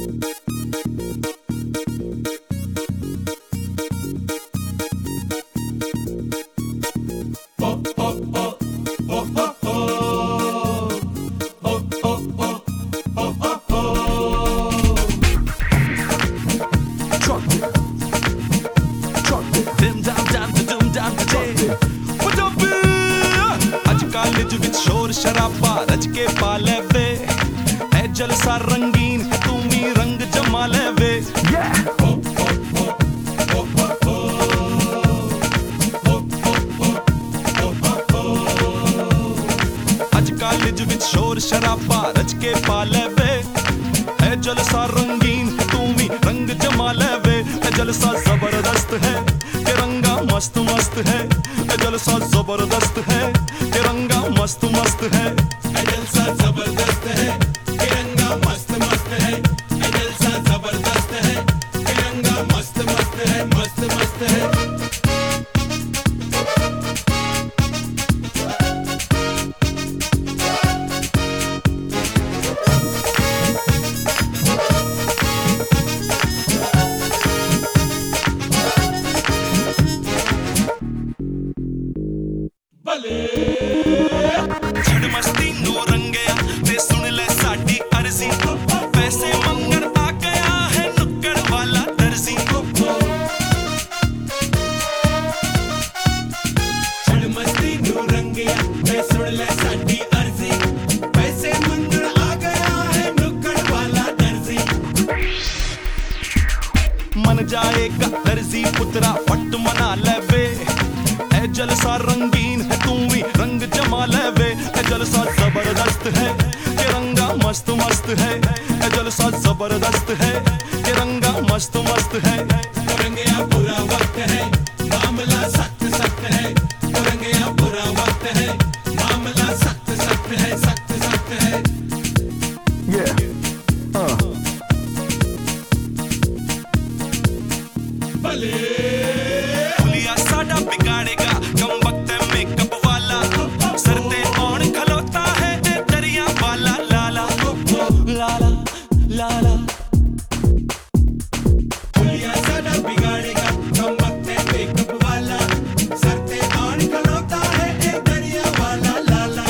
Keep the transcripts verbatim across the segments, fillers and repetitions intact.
शोर शराबा रच के पा ले वे, है जलसा रंगीन तू भी रंग जमा ले वे। अज कॉलेज विच शोर शराबा रच के पा ले वे, है जलसा रंगीन तू भी रंग जमा ले वे। है जलसा जबरदस्त है तिरंगा मस्त मस्त है, है जलसा जबरदस्त है तिरंगा मस्त मस्त है। है जलसा जबरदस्त है तिरंगा मस्त मस्त है, है जलसा जबरदस्त है तिरंगा मस्त मस्त है, मस्त मस्त है। छड़ मस्ती नो रंगया ते सुन ले साडी अर्जी, पैसे मंगन आ गया है नुक्कड़ वाला दर्जी। छड़ मस्ती नो रंगया ते सुन ले साडी अर्जी, पैसे मंगन आ गया है नुक्कड़ वाला दर्जी। मन जाएगा दर्जी पुत्रा फट मना ले वे, है जलसा रंगीन है तू भी रंग जमा ले वे। है जलसा जबरदस्त है तिरंगा मस्त मस्त है, है जलसा जबरदस्त है तिरंगा मस्त मस्त है। रंगया बुरा वक्त है मामला सख्त सख्त है, रंगया बुरा वक्त है मामला सख्त सख्त है, सख्त सख्त है। Yeah. Uh. भले पुलिया साडा बिगाड़ेगा कम वक्त है मेकअप वाला, सरते कौन खलोता है ए दरिया वाला लाला लाला लाला। पुलिया साडा बिगाड़ेगा कम वक्त है मेकअप वाला, सरते कौन खलोता है ए दरिया वाला लाला।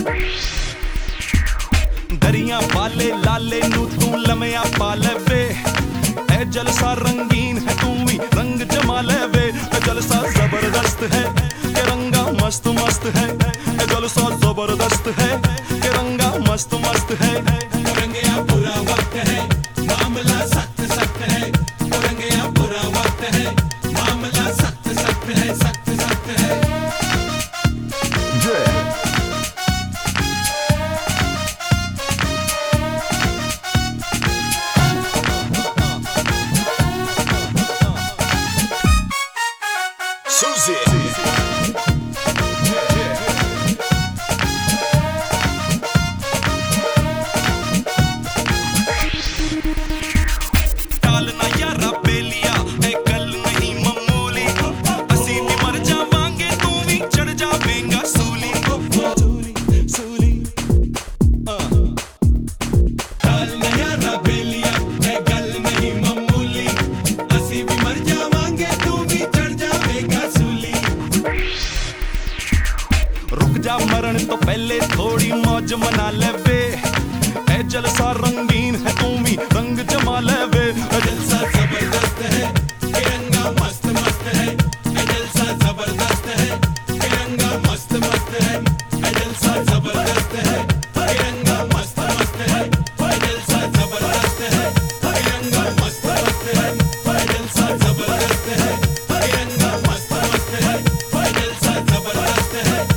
दरिया वाले लाले नू तू लमया पा ले वे, है जलसा रंगीन है तू भी रंग जमा ले वे। है जलसा जबरदस्त है तिरंगा मस्त मस्त है, है जलसा जबरदस्त है तिरंगा मस्त मस्त है। रंगया बुरा वक्त है मामला सख्त सख्त है, रंगया बुरा वक्त है मामला सख्त सख्त है, सख्त सख्त है। Yeah. Susie. टालना यारा बेलिया ए गल नहीं मामूली, असी भी मर जावांगे तू भी चढ़ जावेंगा सूली सूली सूली। टाल नया बेलिया है गल नहीं मामूली, असी भी मर जावांगे तू भी चढ़ जावेगा सूली। रुक जा मरण तो पहले थोड़ी मौज मना ले वे, है जलसा रंगीन है तू भी रंग जमा ले वे। है जलसा जबरदस्त है तिरंगा मस्त मस्त है, है जलसा जबरदस्त है तिरंगा मस्त मस्त है, है जलसा जबरदस्त है तिरंगा मस्त मस्त है, है जलसा जबरदस्त है तिरंगा मस्त मस्त है, है जलसा जबरदस्त है तिरंगा मस्त मस्त है, है जलसा जबरदस्त है।